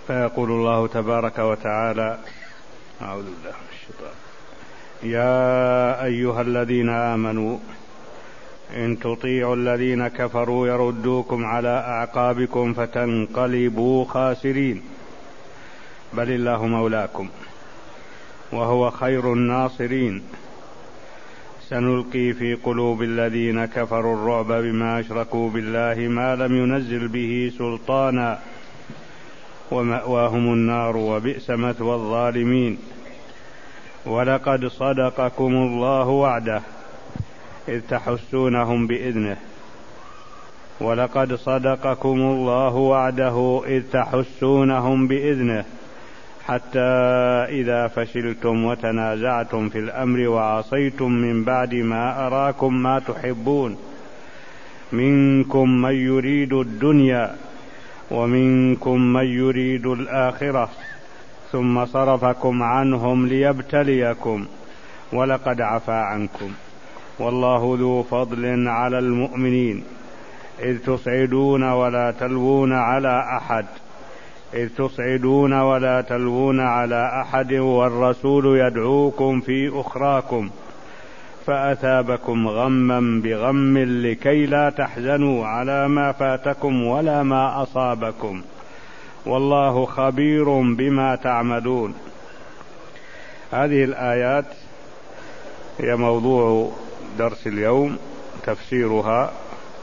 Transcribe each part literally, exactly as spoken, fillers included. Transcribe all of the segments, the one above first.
فيقول الله تبارك وتعالى: أعوذ بالله من الشيطان: يا أيها الذين آمنوا إن تطيعوا الذين كفروا يردوكم على أعقابكم فتنقلبوا خاسرين بل الله مولاكم وهو خير الناصرين سنلقي في قلوب الذين كفروا الرعب بما أشركوا بالله ما لم ينزل به سلطانا ومأواهم النار وبئس مثوى الظالمين ولقد صدقكم الله وعده إذ تحسونهم بإذنه ولقد صدقكم الله وعده إذ تحسونهم بإذنه حتى إذا فشلتم وتنازعتم في الأمر وعصيتم من بعد ما أراكم ما تحبون منكم من يريد الدنيا ومنكم من يريد الآخرة ثم صرفكم عنهم ليبتليكم ولقد عفا عنكم والله ذو فضل على المؤمنين إذ تصعدون ولا تلوون على أحد إذ تصعدون ولا تلوون على أحد والرسول يدعوكم في أخراكم فأثابكم غما بغم لكي لا تحزنوا على ما فاتكم ولا ما أصابكم والله خبير بما تعملون. هذه الآيات هي موضوع درس اليوم، تفسيرها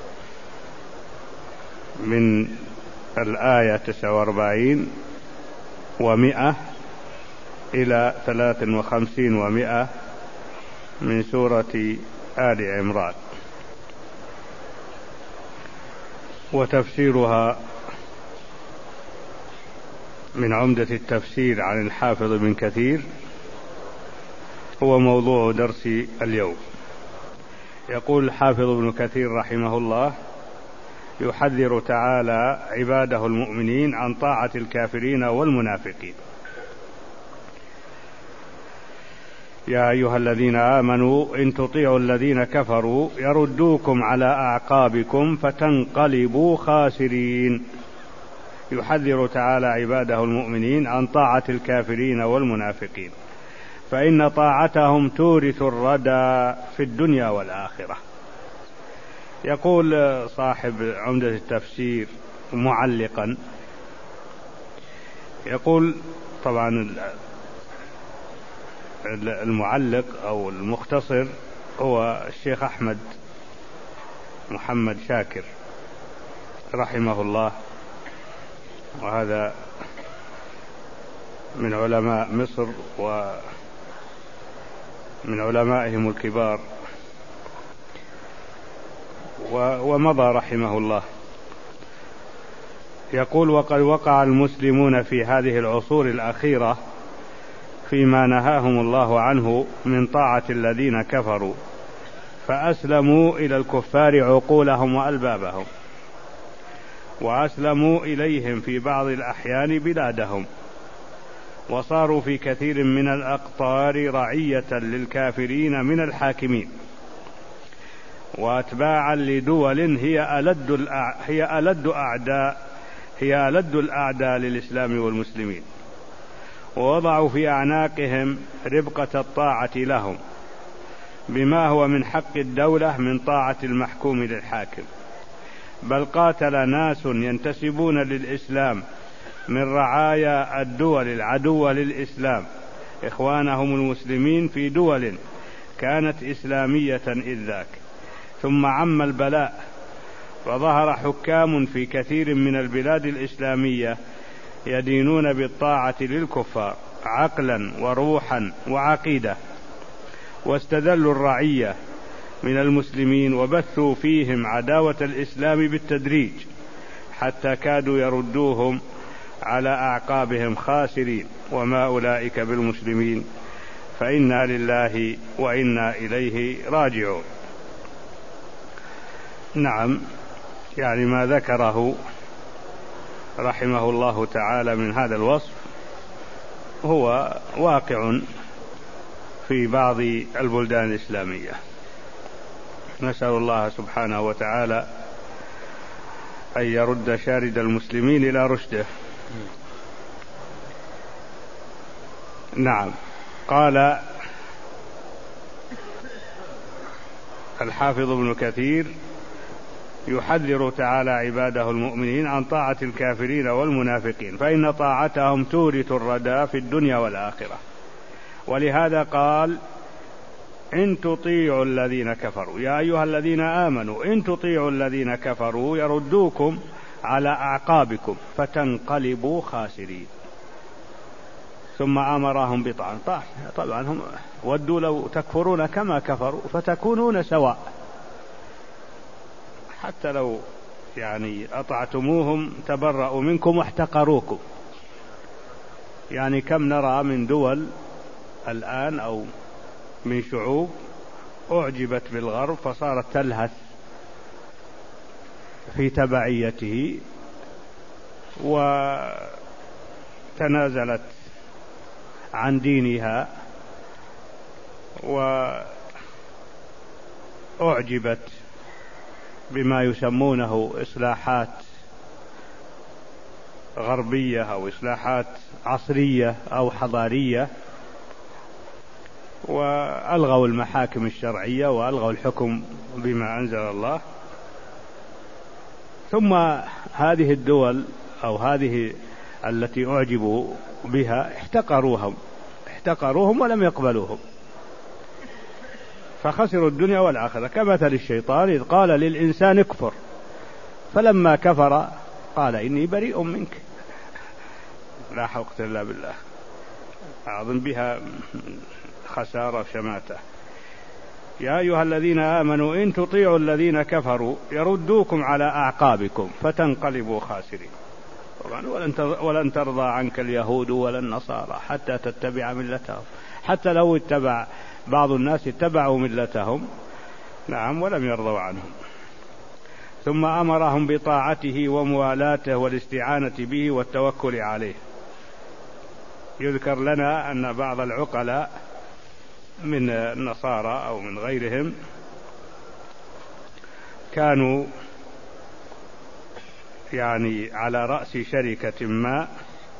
من الآية تسعة وأربعين ومئة إلى ثلاث وخمسين ومئة من سورة آل عمران، وتفسيرها من عمدة التفسير عن الحافظ ابن كثير هو موضوع درس اليوم. يقول الحافظ ابن كثير رحمه الله: يحذر تعالى عباده المؤمنين عن طاعة الكافرين والمنافقين. يا أيها الذين آمنوا إن تطيعوا الذين كفروا يردوكم على أعقابكم فتنقلبوا خاسرين. يحذر تعالى عباده المؤمنين عن طاعة الكافرين والمنافقين فإن طاعتهم تورث الردى في الدنيا والآخرة. يقول صاحب عمدة التفسير معلقا، يقول طبعا المعلق أو المختصر هو الشيخ أحمد محمد شاكر رحمه الله، وهذا من علماء مصر ومن علمائهم الكبار ومضى رحمه الله. يقول: وقد وقع المسلمون في هذه العصور الأخيرة فيما نهاهم الله عنه من طاعة الذين كفروا فأسلموا إلى الكفار عقولهم وألبابهم وأسلموا إليهم في بعض الأحيان بلادهم وصاروا في كثير من الأقطار رعية للكافرين من الحاكمين وأتباعا لدول هي ألد هي ألد أعداء هي ألد الأعداء للإسلام والمسلمين، ووضعوا في أعناقهم ربقة الطاعة لهم بما هو من حق الدولة من طاعة المحكوم للحاكم. بل قاتل ناس ينتسبون للإسلام من رعايا الدول العدوة للإسلام إخوانهم المسلمين في دول كانت إسلامية إذ ذاك، ثم عم البلاء وظهر حكام في كثير من البلاد الإسلامية يدينون بالطاعة للكفار عقلا وروحا وعقيدة، واستذلوا الرعية من المسلمين وبثوا فيهم عداوة الإسلام بالتدريج حتى كادوا يردوهم على أعقابهم خاسرين، وما أولئك بالمسلمين فإنا لله وإنا إليه راجعون. نعم، يعني ما ذكره رحمه الله تعالى من هذا الوصف هو واقع في بعض البلدان الإسلامية. نسأل الله سبحانه وتعالى أن يرد شارد المسلمين إلى رشده نعم. قال الحافظ ابن كثير يحذر تعالى عباده المؤمنين عن طاعة الكافرين والمنافقين، فإن طاعتهم تورث الردى في الدنيا والآخرة. ولهذا قال إن تطيعوا الذين كفروا، يا أيها الذين آمنوا إن تطيعوا الذين كفروا يردوكم على أعقابكم فتنقلبوا خاسرين. ثم أمرهم بطاعة، طبعا هم ودوا لو تكفرون كما كفروا فتكونون سواء، حتى لو يعني أطعتموهم تبرأوا منكم واحتقروكم. يعني كم نرى من دول الآن أو من شعوب أعجبت بالغرب فصارت تلهث في تبعيته وتنازلت عن دينها وأعجبت بما يسمونه إصلاحات غربية أو إصلاحات عصرية أو حضارية، وألغوا المحاكم الشرعية وألغوا الحكم بما أنزل الله. ثم هذه الدول أو هذه التي أعجبوا بها احتقروهم احتقروهم ولم يقبلوهم، فخسروا الدنيا والآخرة. كمثل الشيطان إذ قال للإنسان اكفر فلما كفر قال إني بريء منك. لا حول إلا بالله، أعظم بها خسارة شماتة. يا أيها الذين آمنوا إن تطيعوا الذين كفروا يردوكم على أعقابكم فتنقلبوا خاسرين. طبعا ولن ترضى عنك اليهود ولا النصارى حتى تتبع ملتهم، حتى لو اتبع بعض الناس اتبعوا ملتهم نعم ولم يرضوا عنهم. ثم أمرهم بطاعته وموالاته والاستعانة به والتوكل عليه. يذكر لنا أن بعض العقلاء من النصارى أو من غيرهم كانوا يعني على رأس شركة ما،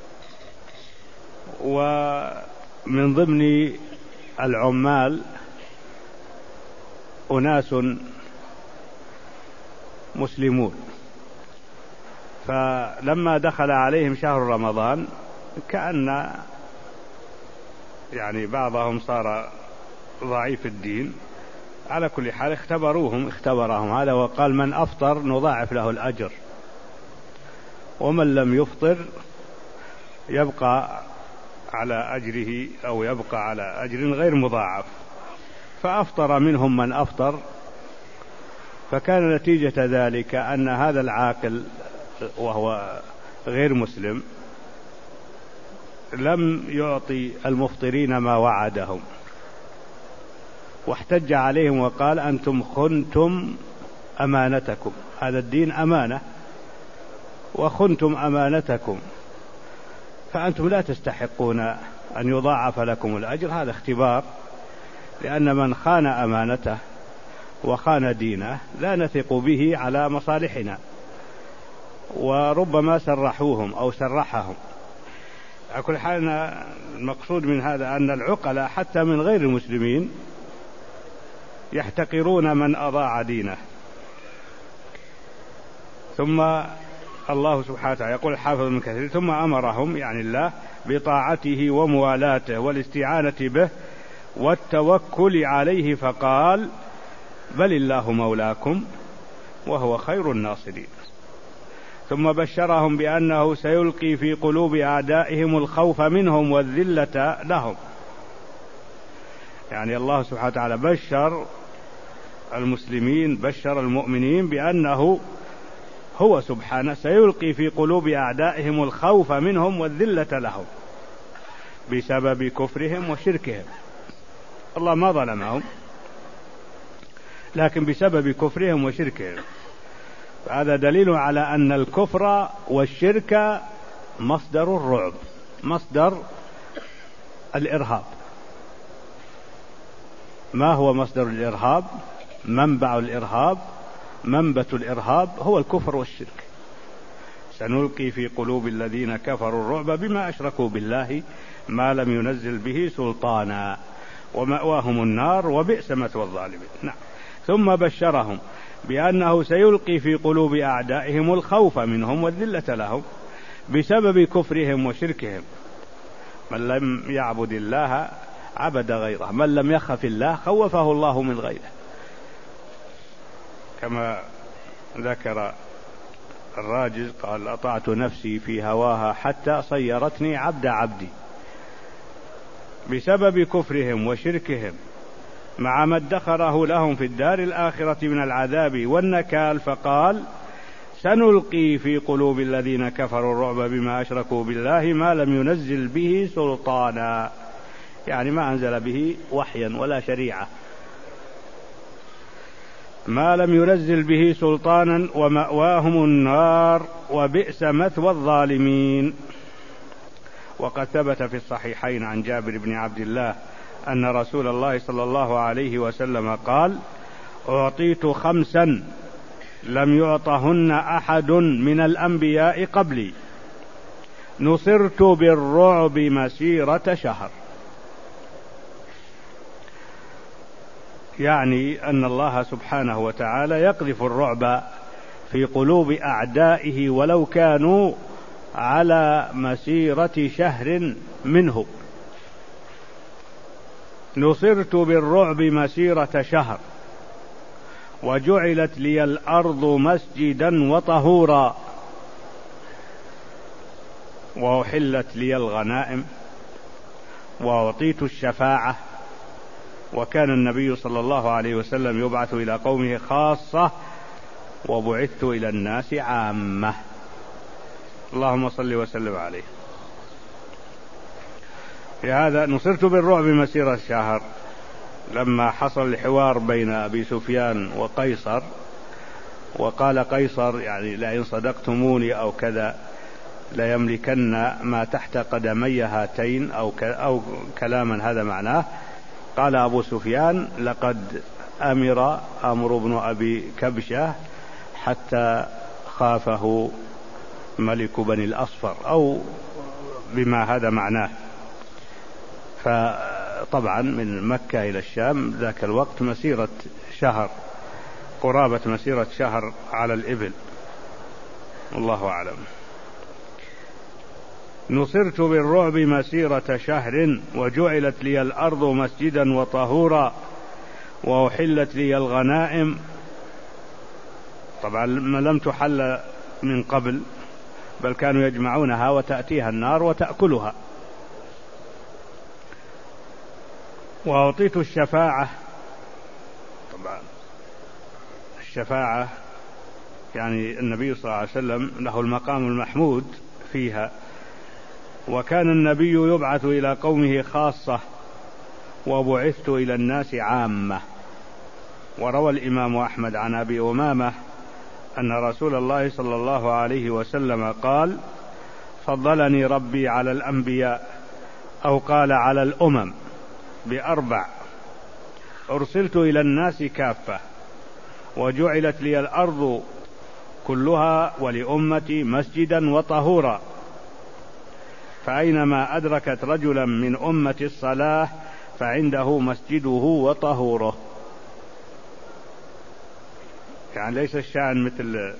ومن ضمن العمال أناس مسلمون، فلما دخل عليهم شهر رمضان كأن يعني بعضهم صار ضعيف الدين، على كل حال اختبروهم اختبرهم هذا وقال من أفطر نضاعف له الأجر، ومن لم يفطر يبقى على أجره أو يبقى على أجر غير مضاعف. فأفطر منهم من أفطر، فكان نتيجة ذلك أن هذا العاقل وهو غير مسلم لم يعطي المفطرين ما وعدهم، واحتج عليهم وقال أنتم خنتم أمانتكم، هذا الدين أمانة وخنتم أمانتكم، فأنتم لا تستحقون أن يضاعف لكم الأجر. هذا اختبار، لأن من خان أمانته وخان دينه لا نثق به على مصالحنا، وربما سرحوهم أو سرحهم. على كل حال المقصود من هذا أن العقلاء حتى من غير المسلمين يحتقرون من أضاع دينه. ثم الله سبحانه وتعالى يقول الحافظ ابن كثير ثم أمرهم يعني الله بطاعته وموالاته والاستعانة به والتوكل عليه، فقال بل الله مولاكم وهو خير الناصرين. ثم بشرهم بأنه سيلقي في قلوب أعدائهم الخوف منهم والذلة لهم. يعني الله سبحانه وتعالى بشر المسلمين بشر المؤمنين بأنه هو سبحانه سيلقي في قلوب أعدائهم الخوف منهم والذلة لهم بسبب كفرهم وشركهم. الله ما ظلمهم، لكن بسبب كفرهم وشركهم. هذا دليل على أن الكفر والشرك مصدر الرعب، مصدر الإرهاب. ما هو مصدر الإرهاب؟ منبع الإرهاب، منبت الإرهاب هو الكفر والشرك، سنلقي في قلوب الذين كفروا الرعب بما أشركوا بالله ما لم ينزل به سلطانا ومأواهم النار وبئس مثوى الظالمين. نعم. ثم بشرهم بأنه سيلقي في قلوب أعدائهم الخوف منهم والذلة لهم بسبب كفرهم وشركهم. من لم يعبد الله عبد غيره، من لم يخف الله خوفه الله من غيره، كما ذكر الراجز قال: أطعت نفسي في هواها حتى صيرتني عبد عبدي. بسبب كفرهم وشركهم مع ما ادخره لهم في الدار الآخرة من العذاب والنكال، فقال: سنلقي في قلوب الذين كفروا الرعب بما أشركوا بالله ما لم ينزل به سلطانا، يعني ما أنزل به وحيا ولا شريعة، ما لم ينزل به سلطانا ومأواهم النار وبئس مثوى الظالمين. وقد ثبت في الصحيحين عن جابر بن عبد الله أن رسول الله صلى الله عليه وسلم قال: أعطيت خمسا لم يعطهن أحد من الأنبياء قبلي، نصرت بالرعب مسيرة شهر. يعني أن الله سبحانه وتعالى يقذف الرعب في قلوب أعدائه ولو كانوا على مسيرة شهر منه. نصرت بالرعب مسيرة شهر وجعلت لي الأرض مسجدا وطهورا وأحلت لي الغنائم وأعطيت الشفاعة. وكان النبي صلى الله عليه وسلم يبعث إلى قومه خاصة وبعثت إلى الناس عامة. اللهم صل وسلم عليه. لهذا نصرت بالرعب مسيرة شهر. لما حصل الحوار بين أبي سفيان وقيصر، وقال قيصر يعني لئن صدقتموني أو كذا ليملكن ما تحت قدمي هاتين أو, أو كلاما هذا معناه، قال أبو سفيان: لقد أمر أمر بن أبي كبشة حتى خافه ملك بني الأصفر، أو بما هذا معناه. فطبعا من مكة إلى الشام ذاك الوقت مسيرة شهر، قرابة مسيرة شهر على الإبل، الله أعلم. نصرت بالرعب مسيرة شهر وجعلت لي الأرض مسجدا وطهورا وأحلت لي الغنائم. طبعا ما لم تحل من قبل، بل كانوا يجمعونها وتأتيها النار وتأكلها. وأعطيت الشفاعة. طبعا الشفاعة يعني النبي صلى الله عليه وسلم له المقام المحمود فيها، وكان النبي يبعث إلى قومه خاصة وبعثت إلى الناس عامة. وروى الإمام أحمد عن أبي أمامة أن رسول الله صلى الله عليه وسلم قال: فضلني ربي على الأنبياء، أو قال على الأمم، بأربع: أرسلت إلى الناس كافة، وجعلت لي الأرض كلها ولأمتي مسجدا وطهورا، فأينما أدركت رجلا من أمة الصلاة فعنده مسجده وطهوره. يعني ليس الشأن مثل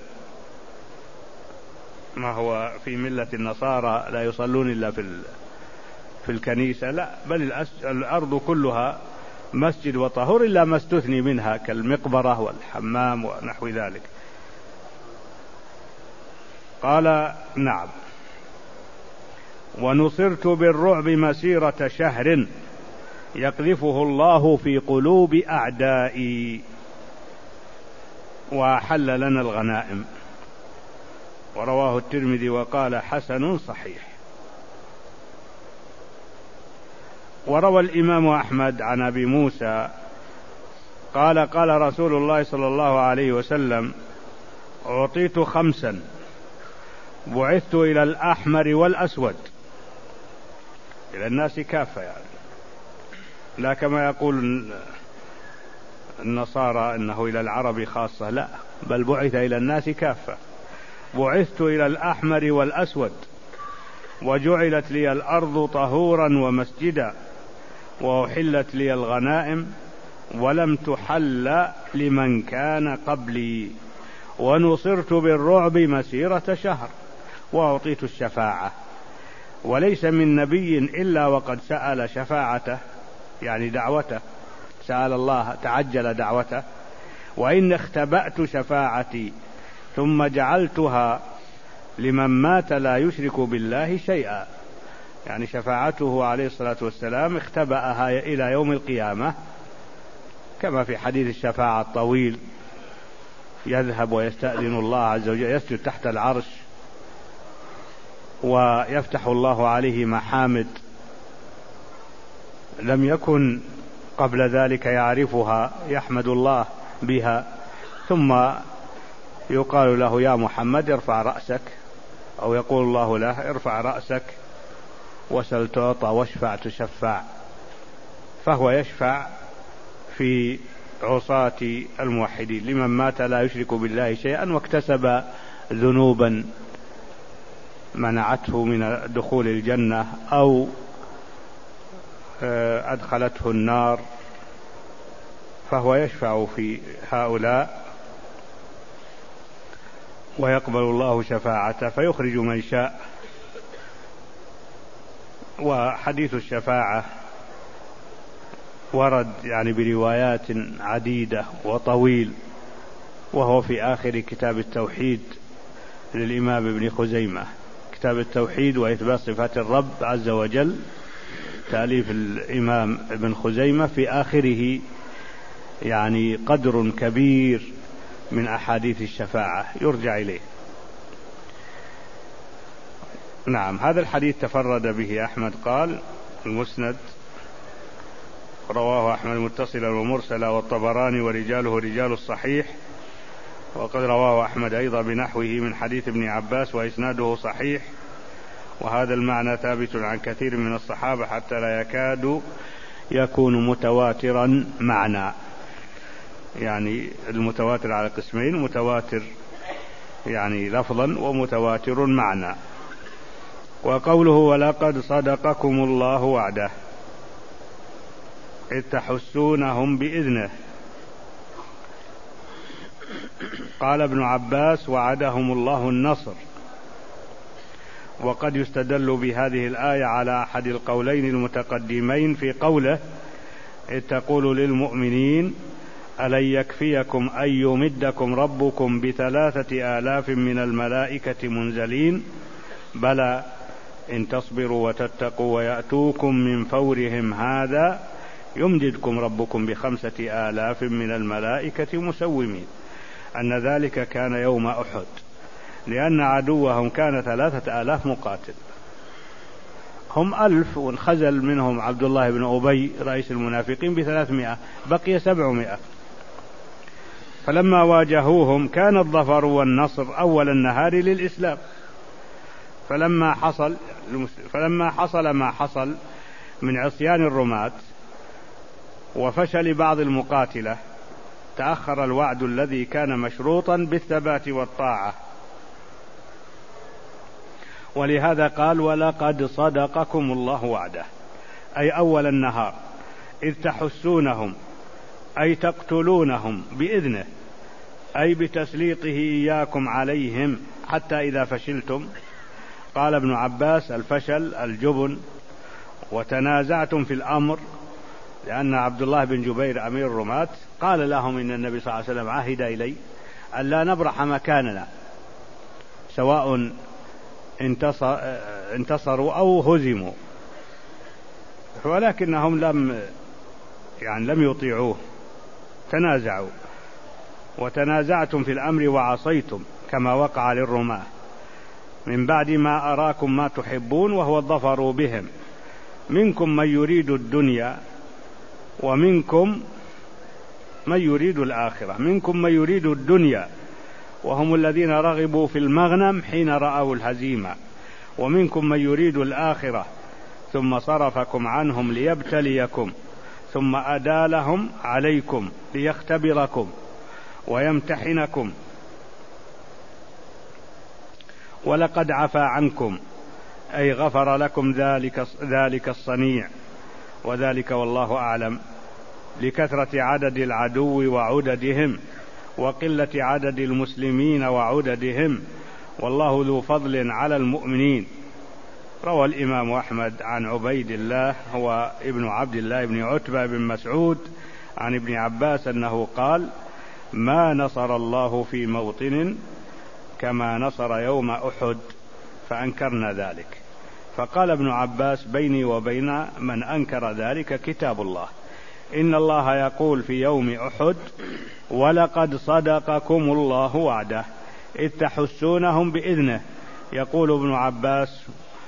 ما هو في ملة النصارى لا يصلون إلا في في الكنيسة، لا، بل الأرض كلها مسجد وطهور إلا ما استثني منها كالمقبرة والحمام ونحو ذلك. قال: نعم. ونصرت بالرعب مسيرة شهر يقذفه الله في قلوب أعدائي وأحل لنا الغنائم. ورواه الترمذي وقال: حسن صحيح. وروى الإمام أحمد عن أبي موسى قال: قال رسول الله صلى الله عليه وسلم: أعطيت خمسا بعثت إلى الأحمر والأسود، إلى الناس كافة يعني، لا كما يقول النصارى أنه إلى العرب خاصة، لا، بل بعث إلى الناس كافة. بعثت إلى الأحمر والأسود، وجعلت لي الأرض طهورا ومسجدا، وأحلت لي الغنائم ولم تحل لمن كان قبلي، ونصرت بالرعب مسيرة شهر، وأعطيت الشفاعة، وليس من نبي إلا وقد سأل شفاعته، يعني دعوته، سأل الله تعجل دعوته. وإن اختبأت شفاعتي ثم جعلتها لمن مات لا يشرك بالله شيئا، يعني شفاعته عليه الصلاة والسلام اختبأها إلى يوم القيامة، كما في حديث الشفاعة الطويل، يذهب ويستأذن الله عز وجل، يسجد تحت العرش ويفتح الله عليه محامد لم يكن قبل ذلك يعرفها، يحمد الله بها، ثم يقال له يا محمد ارفع رأسك، أو يقول الله له ارفع رأسك وسل تعطى واشفع تشفع، فهو يشفع في عصاة الموحدين لمن مات لا يشرك بالله شيئا واكتسب ذنوبا منعته من دخول الجنة أو أدخلته النار، فهو يشفع في هؤلاء ويقبل الله شفاعته فيخرج من شاء. وحديث الشفاعة ورد يعني بروايات عديدة وطويل، وهو في آخر كتاب التوحيد للإمام ابن خزيمة، كتاب التوحيد وإثبات صفات الرب عز وجل، تأليف الإمام ابن خزيمة، في آخره يعني قدر كبير من أحاديث الشفاعة يرجع إليه. نعم، هذا الحديث تفرد به أحمد، قال المسند رواه أحمد متصلا ومرسلا، والطبراني ورجاله رجال الصحيح، وقد رواه أحمد أيضا بنحوه من حديث ابن عباس وإسناده صحيح، وهذا المعنى ثابت عن كثير من الصحابة حتى لا يكاد يكون متواترا معنى، يعني المتواتر على قسمين، متواتر يعني لفظا ومتواتر معنى. وقوله ولقد صدقكم الله وعده إذ تحسونهم بإذنه، قال ابن عباس وعدهم الله النصر. وقد يستدل بهذه الآية على أحد القولين المتقدمين في قوله إذ تقول للمؤمنين ألن يكفيكم أن يمدكم ربكم بثلاثة آلاف من الملائكة منزلين بلى إن تصبروا وتتقوا ويأتوكم من فورهم هذا يمددكم ربكم بخمسة آلاف من الملائكة مسومين، أن ذلك كان يوم أحد، لأن عدوهم كان ثلاثة آلاف مقاتل، هم ألف وانخزل منهم عبد الله بن أبي رئيس المنافقين بثلاثمائة، بقي سبعمائة. فلما واجهوهم كان الظفر والنصر أول النهار للإسلام، فلما حصل فلما حصل ما حصل من عصيان الرماة وفشل بعض المقاتلة تأخر الوعد الذي كان مشروطا بالثبات والطاعة، ولهذا قال ولقد صدقكم الله وعده، أي أول النهار، إذ تحسونهم أي تقتلونهم بإذنه، أي بتسليطه إياكم عليهم حتى إذا فشلتم. قال ابن عباس الفشل الجبن، وتنازعتم في الأمر، لأن عبد الله بن جبير أمير الرماة قال لهم إن النبي صلى الله عليه وسلم عهد إلي أن لا نبرح مكاننا سواء انتصر انتصروا أو هزموا، ولكنهم لم يعني لم يطيعوه، تنازعوا. وتنازعتم في الأمر وعصيتم كما وقع للرماة من بعد ما أراكم ما تحبون وهو الظفر بهم، منكم من يريد الدنيا ومنكم من يريد الآخرة، منكم من يريد الدنيا وهم الذين رغبوا في المغنم حين رأوا الهزيمة، ومنكم من يريد الآخرة ثم صرفكم عنهم ليبتليكم ثم أدالهم عليكم ليختبركم ويمتحنكم ولقد عفا عنكم، أي غفر لكم ذلك, ذلك الصنيع، وذلك والله أعلم لكثرة عدد العدو وعددهم وقلة عدد المسلمين وعددهم، والله ذو فضل على المؤمنين. روى الإمام أحمد عن عبيد الله هو ابن عبد الله بن عتبة بن مسعود عن ابن عباس أنه قال: ما نصر الله في موطن كما نصر يوم أحد، فأنكرنا ذلك. فقال ابن عباس: بيني وبين من أنكر ذلك كتاب الله، إن الله يقول في يوم أحد: ولقد صدقكم الله وعده إذ تحسونهم بإذنه. يقول ابن عباس: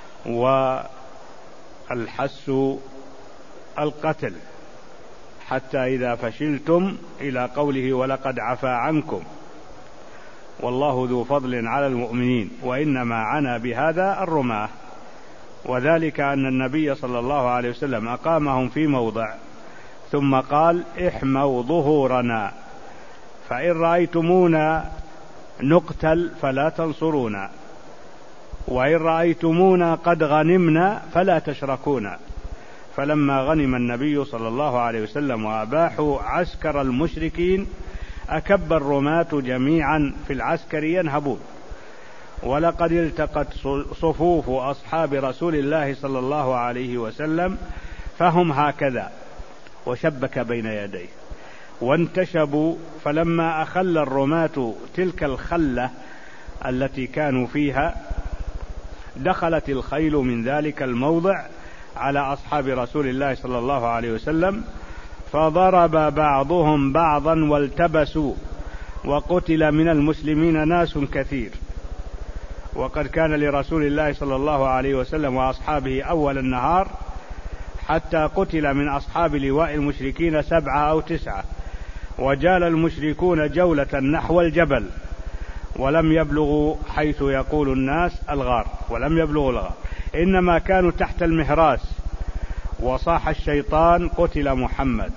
والحس القتل حتى إذا فشلتم، إلى قوله: ولقد عفا عنكم والله ذو فضل على المؤمنين. وإنما عنا بهذا الرماة، وذلك أن النبي صلى الله عليه وسلم أقامهم في موضع ثم قال: احموا ظهورنا، فإن رأيتمونا نقتل فلا تنصرونا، وإن رأيتمونا قد غنمنا فلا تشركونا. فلما غنم النبي صلى الله عليه وسلم وأباحوا عسكر المشركين أكب الرماة جميعا في العسكر ينهبون. ولقد التقت صفوف أصحاب رسول الله صلى الله عليه وسلم فهم هكذا، وشبك بين يديه وانتشبوا. فلما أخل الرماة تلك الخلة التي كانوا فيها، دخلت الخيل من ذلك الموضع على أصحاب رسول الله صلى الله عليه وسلم، فضرب بعضهم بعضا والتبسوا، وقتل من المسلمين ناس كثير. وقد كان لرسول الله صلى الله عليه وسلم وأصحابه أول النهار حتى قتل من أصحاب لواء المشركين سبعة أو تسعة، وجال المشركون جولة نحو الجبل ولم يبلغوا حيث يقول الناس الغار، ولم يبلغوا الغار، إنما كانوا تحت المهراس. وصاح الشيطان: قتل محمد،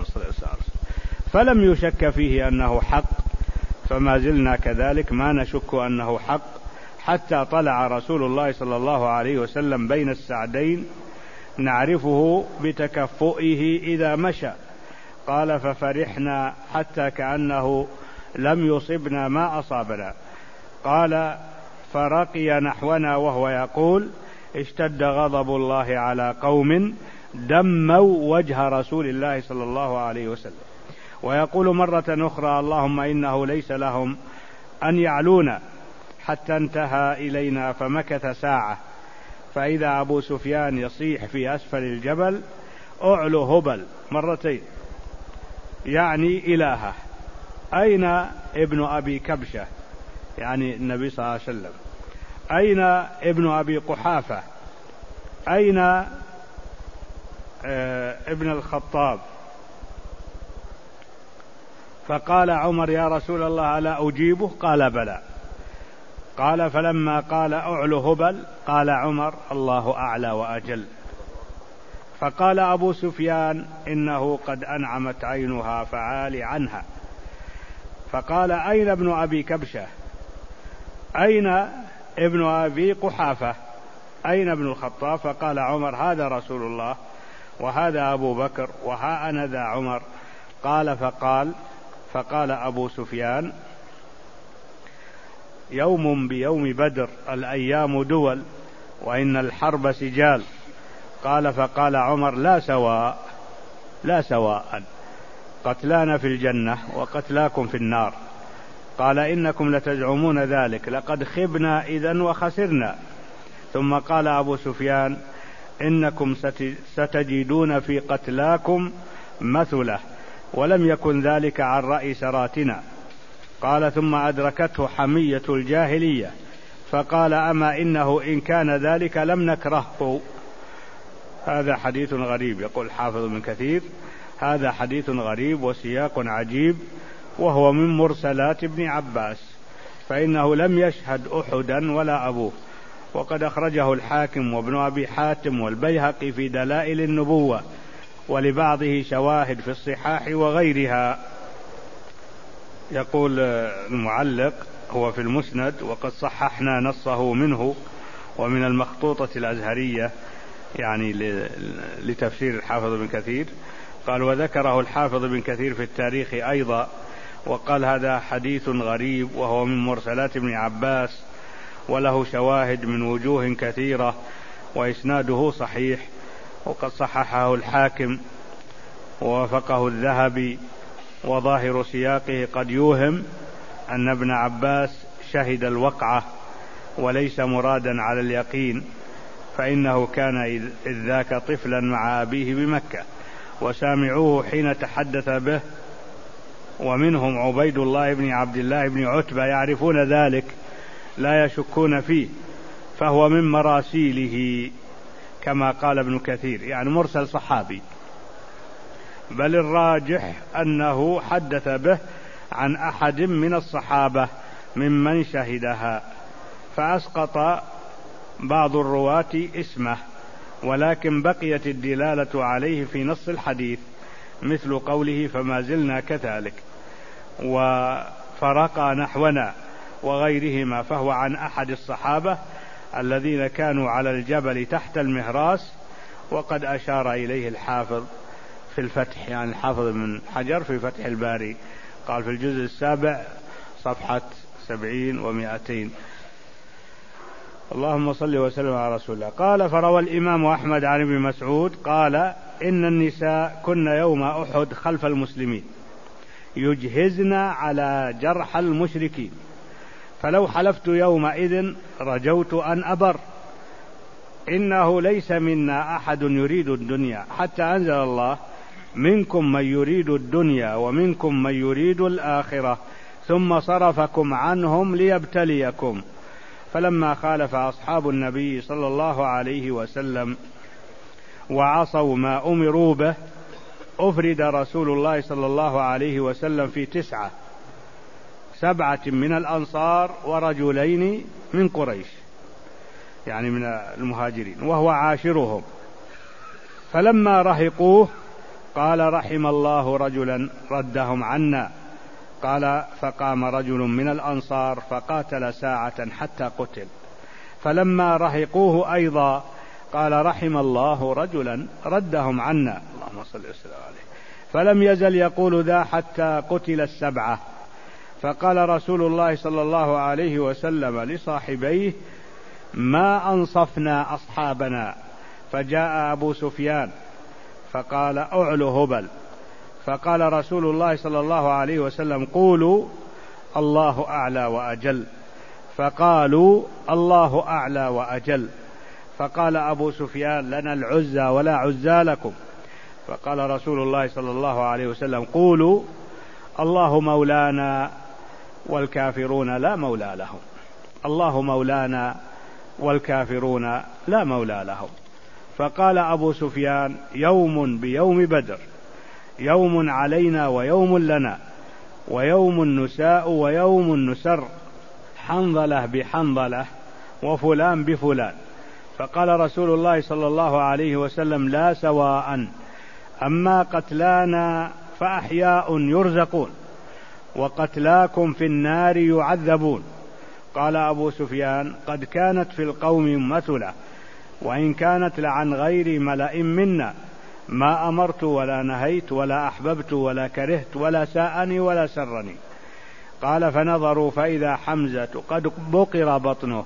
فلم يشك فيه أنه حق، فما زلنا كذلك ما نشك أنه حق حتى طلع رسول الله صلى الله عليه وسلم بين السعدين نعرفه بتكفؤه إذا مشى. قال: ففرحنا حتى كأنه لم يصبنا ما أصابنا. قال: فرقي نحونا وهو يقول: اشتد غضب الله على قوم دموا وجه رسول الله صلى الله عليه وسلم. ويقول مرة أخرى: اللهم إنه ليس لهم أن يعلونا، حتى انتهى إلينا فمكث ساعة، فإذا أبو سفيان يصيح في أسفل الجبل: أعلو هبل، مرتين، يعني إلهه. أين ابن أبي كبشة، يعني النبي صلى الله عليه وسلم؟ أين ابن أبي قحافة؟ أين آه ابن الخطاب؟ فقال عمر: يا رسول الله ألا أجيبه؟ قال: بلى. قال: فلما قال: أعلو هبل، قال عمر: الله أعلى وأجل. فقال أبو سفيان: إنه قد أنعمت عينها فعالي عنها. فقال: أين ابن أبي كبشة؟ أين ابن أبي قحافة؟ أين ابن الخطاب؟ فقال عمر: هذا رسول الله، وهذا أبو بكر، وها أنا ذا عمر. قال: فقال فقال أبو سفيان: يوم بيوم بدر، الأيام دول، وإن الحرب سجال. قال: فقال عمر: لا سواء، لا سواء، قتلانا في الجنة وقتلاكم في النار. قال: إنكم لتزعمون ذلك، لقد خبنا إذن وخسرنا. ثم قال أبو سفيان: إنكم ستجدون في قتلاكم مثلة، ولم يكن ذلك عن رأي سراتنا. قال: ثم أدركته حمية الجاهلية، فقال: أما إنه إن كان ذلك لم نكرهه. هذا حديث غريب. يقول حافظ ابن كثير: هذا حديث غريب وسياق عجيب، وهو من مرسلات ابن عباس، فإنه لم يشهد أحدا ولا أبوه. وقد أخرجه الحاكم وابن أبي حاتم والبيهقي في دلائل النبوة، ولبعضه شواهد في الصحاح وغيرها. يقول المعلق: هو في المسند، وقد صححنا نصه منه ومن المخطوطة الأزهرية يعني لتفسير الحافظ بن كثير. قال وذكره الحافظ بن كثير في التاريخ أيضا، وقال هذا حديث غريب وهو من مرسلات ابن عباس، وله شواهد من وجوه كثيرة وإسناده صحيح، وقد صححه الحاكم ووافقه الذهبي، وظاهر سياقه قد يوهم أن ابن عباس شهد الوقعة وليس مرادا على اليقين، فإنه كان إذ ذاك طفلا مع أبيه بمكة وسامعوه حين تحدث به، ومنهم عبيد الله بن عبد الله بن عتبة يعرفون ذلك لا يشكون فيه، فهو من مراسيله كما قال ابن كثير، يعني مرسل صحابي، بل الراجح أنه حدث به عن أحد من الصحابة ممن شهدها، فأسقط بعض الرواة اسمه، ولكن بقيت الدلالة عليه في نص الحديث، مثل قوله فما زلنا كذلك وفرقا نحونا وغيرهما، فهو عن أحد الصحابة الذين كانوا على الجبل تحت المهراس، وقد أشار إليه الحافظ في الفتح، يعني الحافظ من حجر في فتح الباري، قال في الجزء السابع صفحة سبعين ومائتين. اللهم صل وسلم على رسول الله. قال فروى الإمام أحمد عن ابن مسعود قال إن النساء كن يوم أحد خلف المسلمين يجهزن على جرح المشركين، فلو حلفت يومئذ رجوت أن أبر، إنه ليس منا أحد يريد الدنيا حتى أنزل الله منكم من يريد الدنيا ومنكم من يريد الآخرة ثم صرفكم عنهم ليبتليكم. فلما خالف أصحاب النبي صلى الله عليه وسلم وعصوا ما أمروا به أفرد رسول الله صلى الله عليه وسلم في تسعة، سبعة من الأنصار ورجلين من قريش، يعني من المهاجرين، وهو عاشرهم. فلما رهقوه قال رحم الله رجلا ردهم عنا، قال فقام رجل من الأنصار فقاتل ساعة حتى قتل. فلما رهقوه أيضا قال رحم الله رجلا ردهم عنا، اللهم صل وسلم عليه، فلم يزل يقول ذا حتى قتل السبعة. فقال رسول الله صلى الله عليه وسلم لصاحبيه ما أنصفنا أصحابنا، فجاء أبو سفيان فقال أعلو هبل، فقال رسول الله صلى الله عليه وسلم قولوا الله أعلى وأجل، فقالوا الله أعلى وأجل. فقال أبو سفيان لنا العزى ولا عزى لكم، فقال رسول الله صلى الله عليه وسلم قولوا الله مولانا والكافرون لا مولى لهم، الله مولانا والكافرون لا مولى لهم. فقال أبو سفيان يوم بيوم بدر، يوم علينا ويوم لنا، ويوم نساء ويوم نسر، حنظلة بحنظلة وفلان بفلان. فقال رسول الله صلى الله عليه وسلم لا سواء، أما قتلانا فأحياء يرزقون وقتلاكم في النار يعذبون. قال أبو سفيان قد كانت في القوم مثلة، وإن كانت لعن غير ملأ منا، ما أمرت ولا نهيت ولا أحببت ولا كرهت ولا ساءني ولا سرني. قال فنظروا فإذا حمزة قد بقر بطنه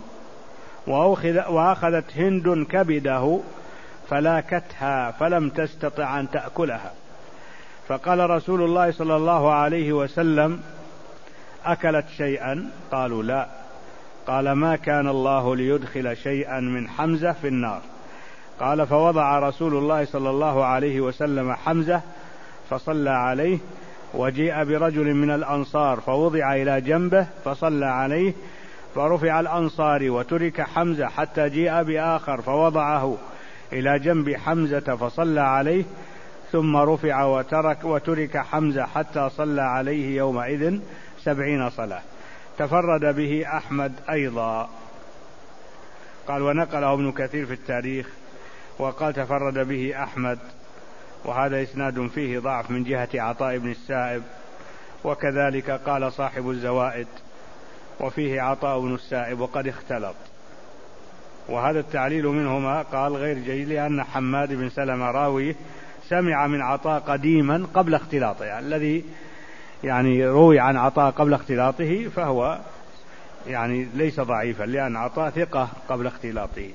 وأخذت هند كبده فلاكتها فلم تستطع أن تأكلها. فقال رسول الله صلى الله عليه وسلم أكلت شيئا؟ قالوا لا. قال ما كان الله ليدخل شيئا من حمزة في النار. قال فوضع رسول الله صلى الله عليه وسلم حمزة فصلى عليه، وجيء برجل من الأنصار فوضع إلى جنبه فصلى عليه، فرفع الأنصاري وترك حمزة حتى جيء بآخر فوضعه إلى جنب حمزة فصلى عليه، ثم رفع وترك وترك حمزة حتى صلى عليه يومئذ سبعين صلاة. تفرد به أحمد أيضا. قال ونقله ابن كثير في التاريخ وقال تفرد به أحمد، وهذا إسناد فيه ضعف من جهة عطاء بن السائب، وكذلك قال صاحب الزوائد وفيه عطاء بن السائب وقد اختلط، وهذا التعليل منهما قال غير جيد لأن حماد بن سلمة راويه سمع من عطاء قديما قبل اختلاطه، يعني الذي يعني روي عن عطاء قبل اختلاطه فهو يعني ليس ضعيفا لأن عطاء ثقة قبل اختلاطه.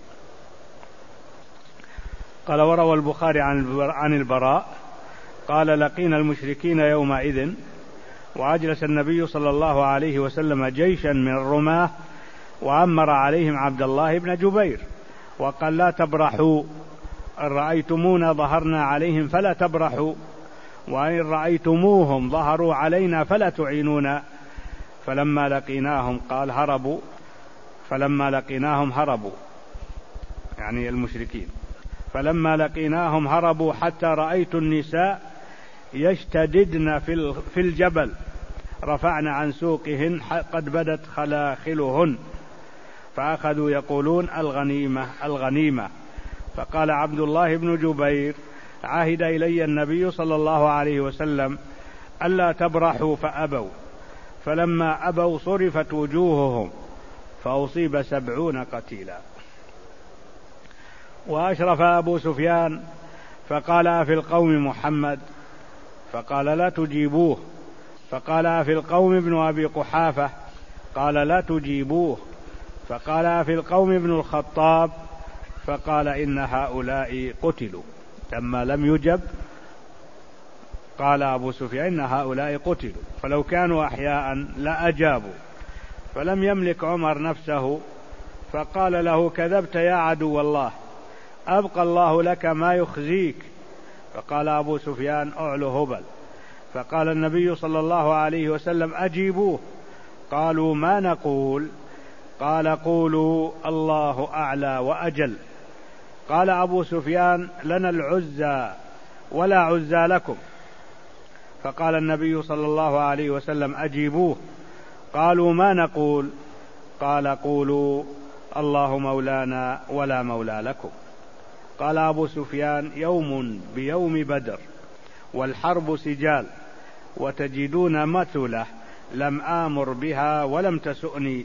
قال وروى البخاري عن البراء قال لقينا المشركين يومئذ وأجلس النبي صلى الله عليه وسلم جيشا من الرماة وأمر عليهم عبد الله بن جبير وقال لا تبرحوا، إن رأيتمونا ظهرنا عليهم فلا تبرحوا، وإن رأيتموهم ظهروا علينا فلا تعينونا. فلما لقيناهم قال هربوا فلما لقيناهم هربوا يعني المشركين فلما لقيناهم هربوا حتى رأيت النساء يشتددن في الجبل رفعن عن سوقهن قد بدت خلاخلهن، فأخذوا يقولون الغنيمة الغنيمة. فقال عبد الله بن جبير عهد إلي النبي صلى الله عليه وسلم ألا تبرحوا فأبوا، فلما أبوا صرفت وجوههم فأصيب سبعون قتيلا. وأشرف أبو سفيان فقال أفي القوم محمد؟ فقال لا تجيبوه. فقال أفي القوم ابن أبي قحافة؟ قال لا تجيبوه. فقال أفي القوم ابن الخطاب؟ فقال إن هؤلاء قتلوا. لما لم يجب قال أبو سفيان إن هؤلاء قتلوا، فلو كانوا أحياء لأجابوا. فلم يملك عمر نفسه فقال له كذبت يا عدو الله، أبقى الله لك ما يخزيك. فقال أبو سفيان أعلو هبل. فقال النبي صلى الله عليه وسلم أجيبوه. قالوا ما نقول؟ قال قولوا الله أعلى وأجل. قال أبو سفيان لنا العزى ولا عزى لكم. فقال النبي صلى الله عليه وسلم أجيبوه. قالوا ما نقول؟ قال قولوا الله مولانا ولا مولى لكم. قال أبو سفيان يوم بيوم بدر والحرب سجال وتجدون مثله لم آمر بها ولم تسؤني.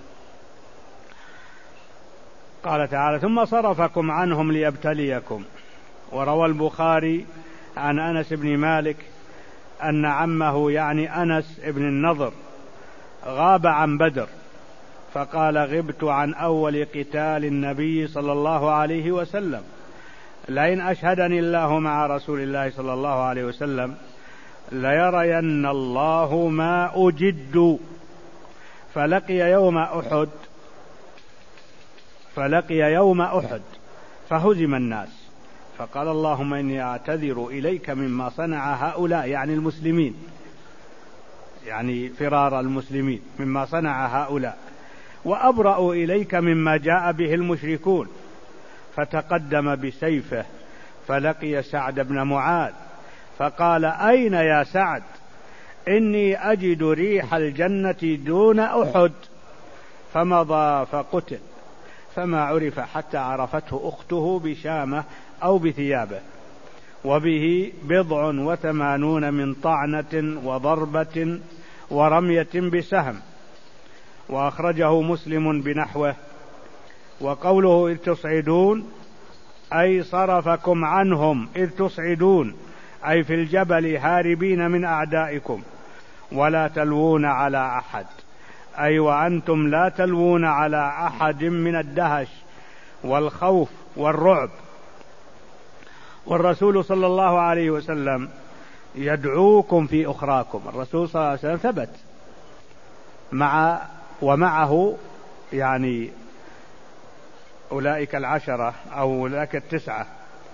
قال تعالى ثم صرفكم عنهم ليبتليكم. وروى البخاري عن أنس بن مالك أن عمه يعني أنس بن النضر غاب عن بدر فقال غبت عن أول قتال النبي صلى الله عليه وسلم، لئن أشهدني الله مع رسول الله صلى الله عليه وسلم ليرين الله ما أجد. فلقي يوم أحد فلقي يوم أحد فهزم الناس فقال اللهم إني أعتذر إليك مما صنع هؤلاء، يعني المسلمين، يعني فرار المسلمين مما صنع هؤلاء، وأبرأ إليك مما جاء به المشركون. فتقدم بسيفه فلقي سعد بن معاذ فقال أين يا سعد؟ إني أجد ريح الجنة دون أحد. فمضى فقتل، فما عرف حتى عرفته أخته بشامة أو بثيابه، وبه بضع وثمانون من طعنة وضربة ورمية بسهم. وأخرجه مسلم بنحوه. وقوله إذ تصعدون أي صرفكم عنهم إذ تصعدون، أي في الجبل هاربين من أعدائكم، ولا تلوون على أحد، أي وأنتم لا تلوون على أحد من الدهش والخوف والرعب. والرسول صلى الله عليه وسلم يدعوكم في أخراكم. الرسول صلى الله عليه وسلم ثبت مع ومعه يعني أولئك العشرة أو أولئك التسعة.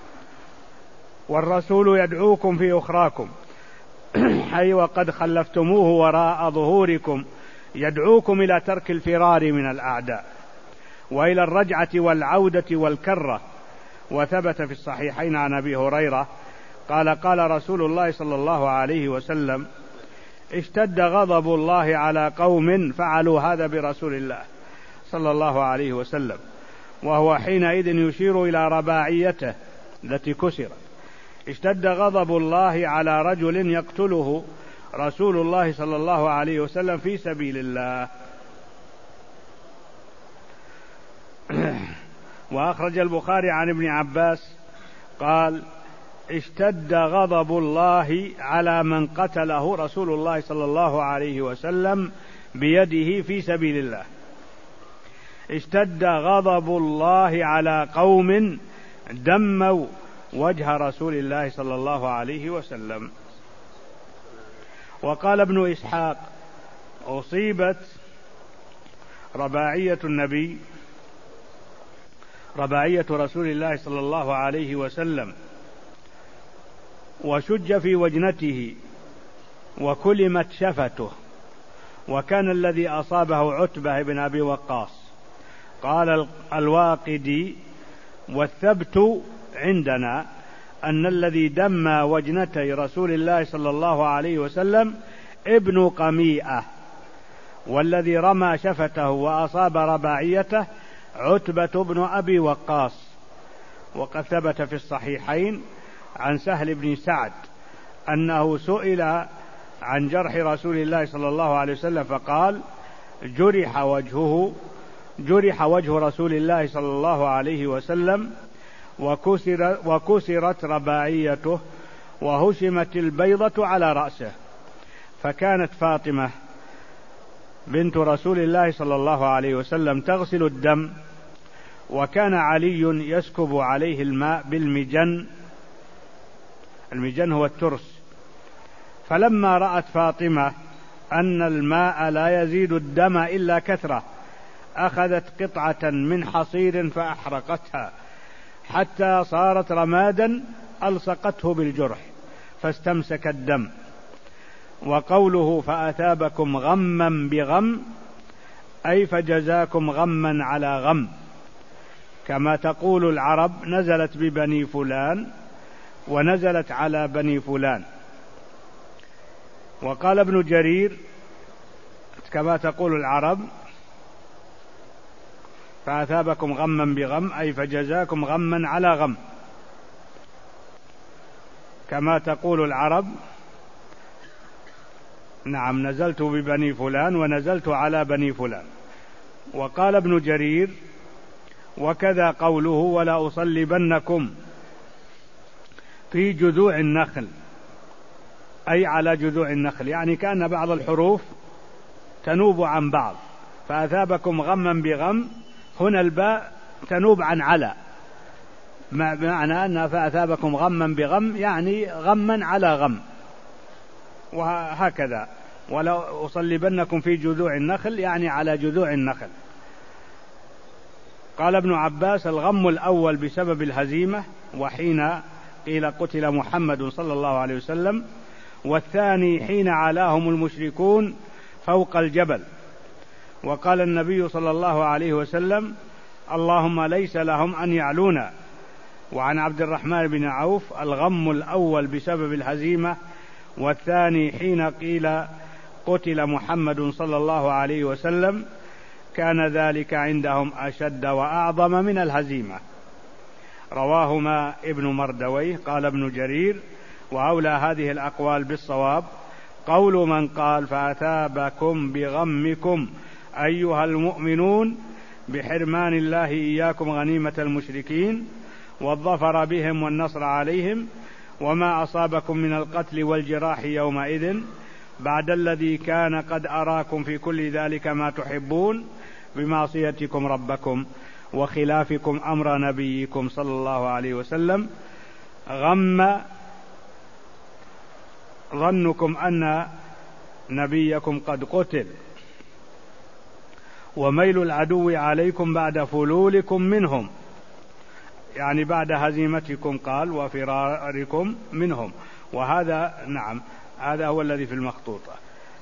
والرسول يدعوكم في أخراكم أي وقد خلفتموه وراء ظهوركم، يدعوكم إلى ترك الفرار من الأعداء وإلى الرجعة والعودة والكرة. وثبت في الصحيحين عن أبي هريرة قال قال رسول الله صلى الله عليه وسلم اشتد غضب الله على قوم فعلوا هذا برسول الله صلى الله عليه وسلم، وهو حينئذ يشير إلى رباعيته التي كسرت. اشتد غضب الله على رجل يقتله رسول الله صلى الله عليه وسلم في سبيل الله. وأخرج البخاري عن ابن عباس قال: اشتد غضب الله على من قتله رسول الله صلى الله عليه وسلم بيده في سبيل الله. اشتد غضب الله على قوم دموا وجه رسول الله صلى الله عليه وسلم. وقال ابن إسحاق: أصيبت رباعية النبي رباعية رسول الله صلى الله عليه وسلم وشج في وجنته وكلمت شفته، وكان الذي أصابه عتبة بن أبي وقاص. قال الواقدي: والثبت عندنا أن الذي دم وجنتي رسول الله صلى الله عليه وسلم ابن قميئة، والذي رمى شفته وأصاب رباعيته عتبة بن أبي وقاص. وقد ثبت في الصحيحين عن سهل بن سعد أنه سئل عن جرح رسول الله صلى الله عليه وسلم فقال: جرح وجهه جرح وجه رسول الله صلى الله عليه وسلم وكسر وكسرت رباعيته وهشمت البيضة على رأسه. فكانت فاطمة بنت رسول الله صلى الله عليه وسلم تغسل الدم، وكان علي يسكب عليه الماء بالمجن. المجن هو الترس. فلما رأت فاطمة أن الماء لا يزيد الدم إلا كثرة أخذت قطعة من حصير فأحرقتها حتى صارت رمادا ألصقته بالجرح فاستمسك الدم. وقوله: فأثابكم غما بغم، أي فجزاكم غما على غم، كما تقول العرب: نزلت ببني فلان ونزلت على بني فلان. وقال ابن جرير: كما تقول العرب فأثابكم غما بغم، أي فجزاكم غما على غم، كما تقول العرب: نعم نزلت ببني فلان ونزلت على بني فلان. وقال ابن جرير: وكذا قوله: ولا أصلبنكم في جذوع النخل، أي على جذوع النخل، يعني كأن بعض الحروف تنوب عن بعض. فأثابكم غما بغم، هنا الباء تنوب عن على، معنى أن فأثابكم غما بغم يعني غما على غم، وهكذا. ولا أصلبنكم في جذوع النخل يعني على جذوع النخل. قال ابن عباس: الغم الأول بسبب الهزيمة، وحين قيل قتل محمد صلى الله عليه وسلم، والثاني حين علاهم المشركون فوق الجبل. وقال النبي صلى الله عليه وسلم: اللهم ليس لهم أن يعلونا. وعن عبد الرحمن بن عوف: الغم الأول بسبب الهزيمة، والثاني حين قيل قتل محمد صلى الله عليه وسلم، كان ذلك عندهم أشد وأعظم من الهزيمة. رواهما ابن مردويه. قال ابن جرير: وأولى هذه الأقوال بالصواب قول من قال: فأثابكم بغمكم أيها المؤمنون بحرمان الله إياكم غنيمة المشركين والظفر بهم والنصر عليهم، وما أصابكم من القتل والجراح يومئذ بعد الذي كان قد أراكم في كل ذلك ما تحبون بمعصيتكم ربكم وخلافكم أمر نبيكم صلى الله عليه وسلم. غم ظنكم أن نبيكم قد قتل، وميل العدو عليكم بعد فلولكم منهم، يعني بعد هزيمتكم، قال وفراركم منهم. وهذا نعم هذا هو الذي في المخطوطة.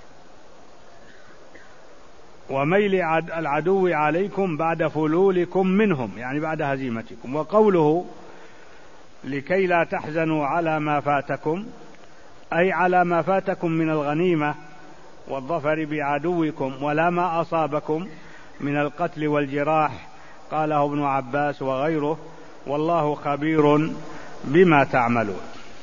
وميل العدو عليكم بعد فلولكم منهم، يعني بعد هزيمتكم. وقوله: لكي لا تحزنوا على ما فاتكم، أي على ما فاتكم من الغنيمة والظفر بعدوكم، ولا ما أصابكم من القتل والجراح، قاله ابن عباس وغيره، والله خبير بما تعملون.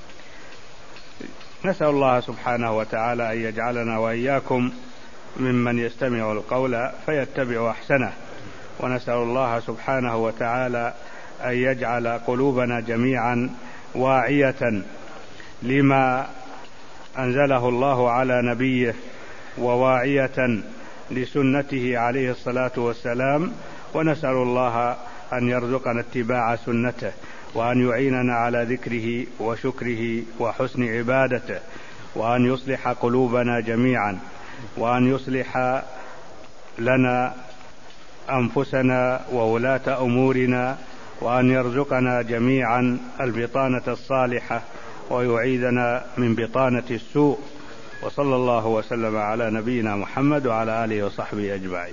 نسأل الله سبحانه وتعالى أن يجعلنا وإياكم ممن يستمع القول فيتبع أحسنه، ونسأل الله سبحانه وتعالى أن يجعل قلوبنا جميعا واعية لما أنزله الله على نبيه وواعية لسنته عليه الصلاة والسلام، ونسأل الله أن يرزقنا اتباع سنته، وأن يعيننا على ذكره وشكره وحسن عبادته، وأن يصلح قلوبنا جميعا، وأن يصلح لنا أنفسنا وولاة أمورنا، وأن يرزقنا جميعا البطانة الصالحة ويعيذنا من بطانة السوء. وصلى الله وسلم على نبينا محمد وعلى آله وصحبه أجمعين.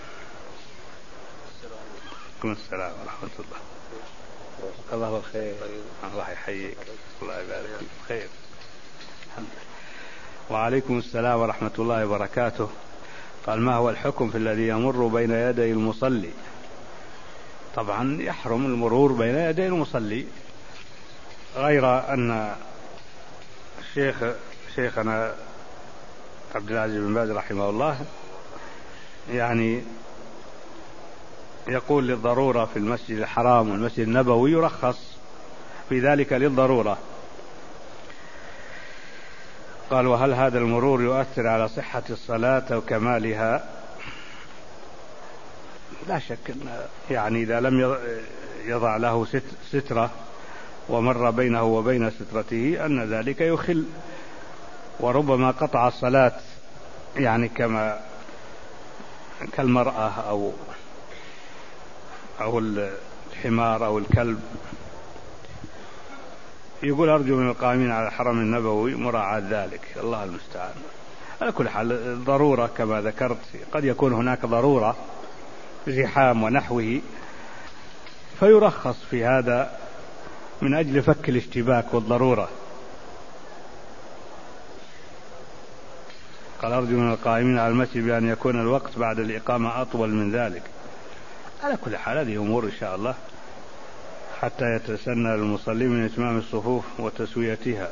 السلام ورحمة الله. الله الخير. الله يحييك. الله يبارك فيك. خير. وعليكم السلام ورحمة الله وبركاته. قال: ما هو الحكم في الذي يمر بين يدي المصلي؟ طبعا يحرم المرور بين يدي المصلي، غير أن الشيخ شيخنا عبد العزيز بن باز رحمه الله يعني يقول للضرورة في المسجد الحرام والمسجد النبوي يرخص في ذلك للضرورة. قال: وهل هذا المرور يؤثر على صحة الصلاة وكمالها؟ لا شك أن يعني إذا لم يضع له سترة ومر بينه وبين سترته أن ذلك يخل، وربما قطع الصلاة يعني كما كالمرأة أو أو الحمار أو الكلب. يقول: أرجو من القائمين على الحرم النبوي مراعاة ذلك. الله المستعان. على كل حال ضرورة كما ذكرت، قد يكون هناك ضرورة زحام ونحوه فيرخص في هذا من أجل فك الاشتباك والضرورة. قال: أرجو من القائمين على المسجد بأن يكون الوقت بعد الإقامة أطول من ذلك. على كل حال هذه أمور إن شاء الله حتى يتسنى المصلين من إتمام الصفوف وتسويتها.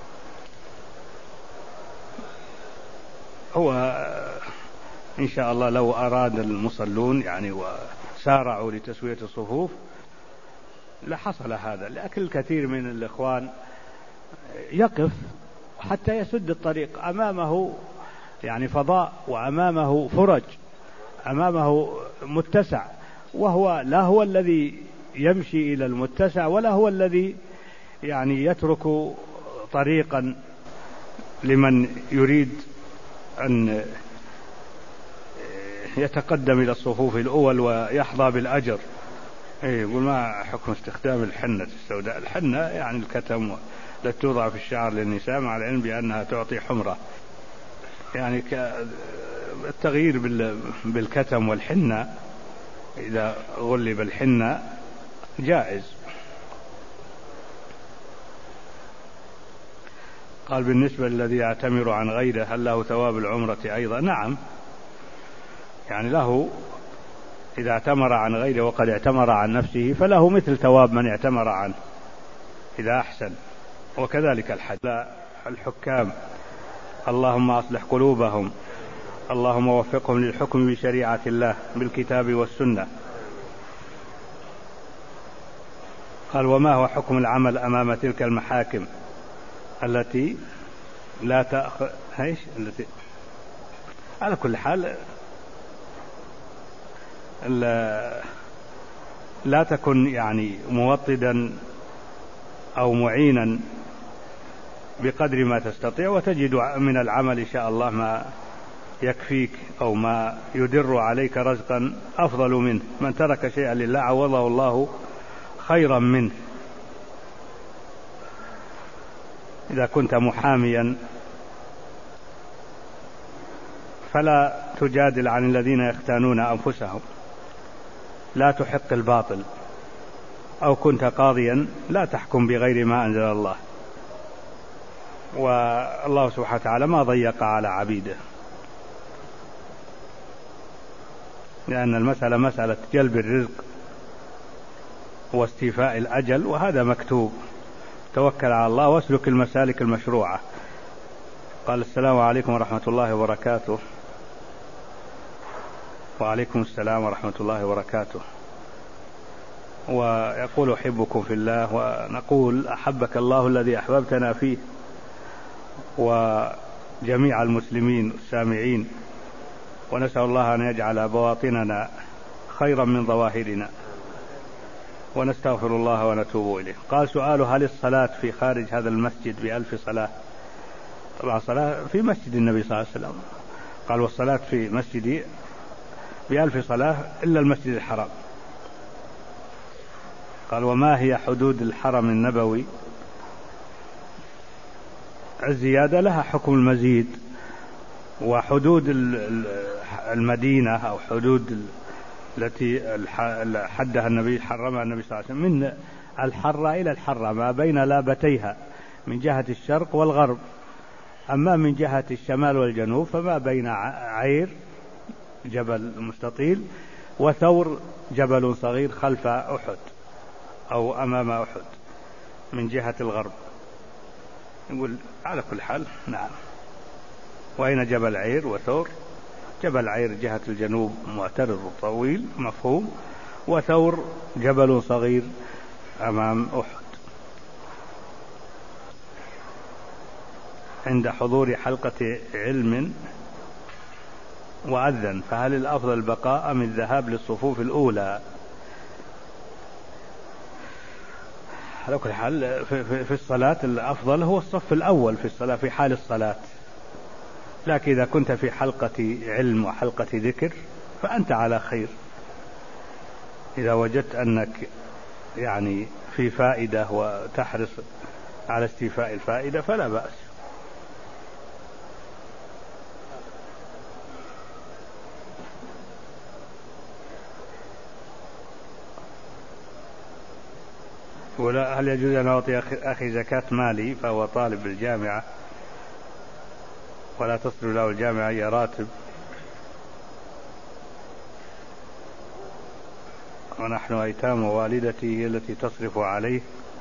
هو إن شاء الله لو أراد المصلون يعني وسارعوا لتسوية الصفوف لحصل هذا، لكن الكثير من الإخوان يقف حتى يسد الطريق، أمامه يعني فضاء وأمامه فرج، أمامه متسع، وهو لا هو الذي يمشي إلى المتسع ولا هو الذي يعني يترك طريقا لمن يريد أن يتقدم إلى الصفوف الأول ويحظى بالأجر. يقول: ما حكم استخدام الحنة السوداء؟ الحنة يعني الكتم التي توضع في الشعر للنساء، مع العلم بأنها تعطي حمرة، يعني التغيير بالكتم والحنة إذا غلب الحنة جائز. قال: بالنسبة للذي يعتمر عن غيره هل له ثواب العمرة أيضا؟ نعم، يعني له إذا اعتمر عن غيره وقد اعتمر عن نفسه فله مثل ثواب من اعتمر عنه إذا أحسن. وكذلك الحج. الحكام اللهم أصلح قلوبهم، اللهم وفقهم للحكم بشريعة الله بالكتاب والسنة. قال: وما هو حكم العمل أمام تلك المحاكم التي لا تأخذ هيش التي على كل حال لا, لا تكن يعني موطدا أو معينا بقدر ما تستطيع، وتجد من العمل إن شاء الله ما يكفيك أو ما يدر عليك رزقا أفضل منه. من ترك شيئا لله عوضه الله خيرا منه. إذا كنت محاميا فلا تجادل عن الذين يختانون أنفسهم، لا تحق الباطل. أو كنت قاضيا لا تحكم بغير ما أنزل الله، والله سبحانه وتعالى ما ضيق على عبيده، لأن المسألة مسألة جلب الرزق واستيفاء الأجل، وهذا مكتوب. توكل على الله واسلك المسالك المشروعة. قال: السلام عليكم ورحمة الله وبركاته، وعليكم السلام ورحمة الله وبركاته. ويقول أحبكم في الله، ونقول أحبك الله الذي أحببتنا فيه وجميع المسلمين السامعين، ونسأل الله أن يجعل بواطننا خيرا من ظواهرنا، ونستغفر الله ونتوب إليه. قال سؤاله: هل الصلاة في خارج هذا المسجد بألف صلاة؟ طبعا صلاة في مسجد النبي صلى الله عليه وسلم، قال: والصلاة في مسجدي بألف صلاة إلا المسجد الحرام. قال: وما هي حدود الحرم النبوي؟ الزيادة لها حكم المزيد، وحدود المدينة أو حدود التي حدها النبي حرمها النبي صلى الله عليه وسلم من الحرة إلى الحرة ما بين لابتيها من جهة الشرق والغرب. أما من جهة الشمال والجنوب فما بين عير جبل مستطيل وثور جبل صغير خلف أحد أو أمام أحد من جهة الغرب. نقول على كل حال نعم. وأين جبل عير وثور؟ جبل عير جهة الجنوب معترض طويل مفهوم، وثور جبل صغير أمام أحد. عند حضور حلقة علم وأذن فهل الأفضل البقاء أم الذهاب للصفوف الأولى؟ على كل حال في الصلاة الأفضل هو الصف الأول في الصلاة في حال الصلاة، لكن إذا كنت في حلقة علم وحلقة ذكر فأنت على خير. إذا وجدت أنك يعني في فائدة وتحرص على استيفاء الفائدة فلا بأس. ولا هل يجوز أن أعطي أخي زكاة مالي فهو طالب بالجامعة ولا تصرف له الجامعة أي راتب، ونحن أيتام ووالدتي هي التي تصرف عليه؟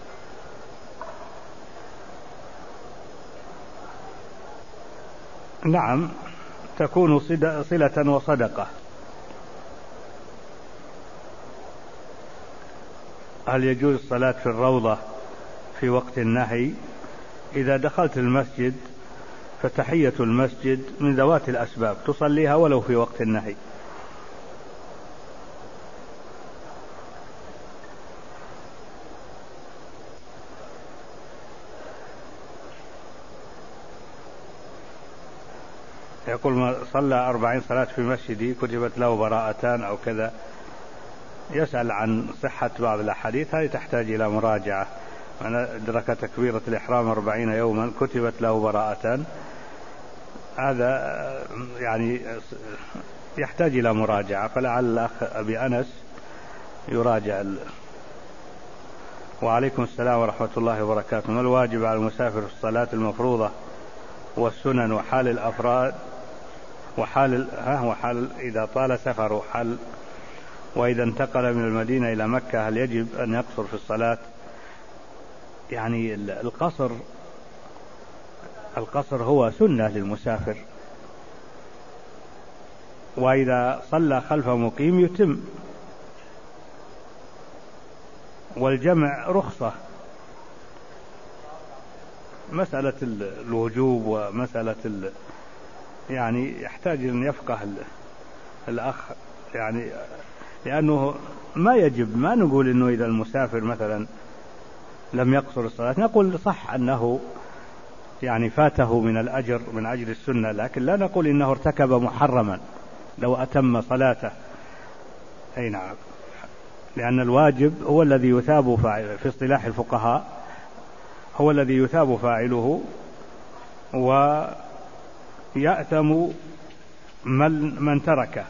نعم، تكون صلة وصدقة. هل يجوز الصلاة في الروضة في وقت النهي؟ إذا دخلت المسجد فتحية المسجد من ذوات الأسباب تصليها ولو في وقت النهي. يقول: ما صلى أربعين صلاة في مسجدي كتبت له براءتان أو كذا. يسأل عن صحة بعض الأحاديث، هذه تحتاج إلى مراجعة. من أدرك تكبيرة الإحرام أربعين يوما كتبت له براءتان، هذا يعني يحتاج إلى مراجعة، فلعل الأخ أبي أنس يراجع. وعليكم السلام ورحمة الله وبركاته. ما الواجب على المسافر في الصلاة المفروضة والسنن وحال الأفراد وحال ها وحال إذا طال سفره، حال وإذا انتقل من المدينة إلى مكة هل يجب أن يقصر في الصلاة؟ يعني القصر القصر هو سنة للمسافر، وإذا صلى خلف مقيم يتم، والجمع رخصة. مسألة الوجوب ومسألة ال... يعني يحتاج أن يفقه الأخ، يعني لأنه ما يجب، ما نقول أنه إذا المسافر مثلا لم يقصر الصلاة نقول صح أنه يعني فاته من الأجر من أجل السنة، لكن لا نقول إنه ارتكب محرما لو أتم صلاته. أي نعم، لأن الواجب هو الذي يثاب فاعله في اصطلاح الفقهاء، هو الذي يثاب فاعله ويأثم من, من تركه.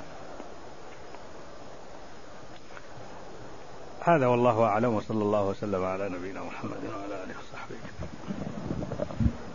هذا والله أعلم، وصلى الله وسلم على نبينا محمد وعلى آله وصحبه.